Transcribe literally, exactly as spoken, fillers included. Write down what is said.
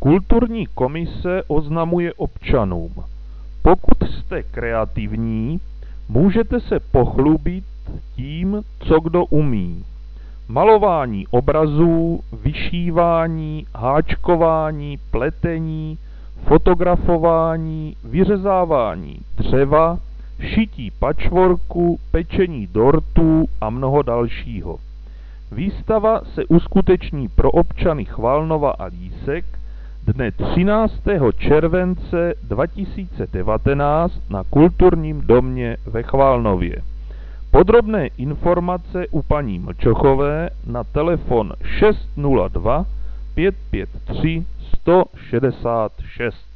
Kulturní komise oznamuje občanům: pokud jste kreativní, můžete se pochlubit tím, co kdo umí. Malování obrazů, vyšívání, háčkování, pletení, fotografování, vyřezávání dřeva, šití patchworku, pečení dortů a mnoho dalšího. Výstava se uskuteční pro občany Chvalnova a Lísek dne třináctého července dva tisíce devatenáct na Kulturním domě ve Chvalnově. Podrobné informace u paní Mlčochové na telefon šest nula dva pět pět tři sto šedesát šest.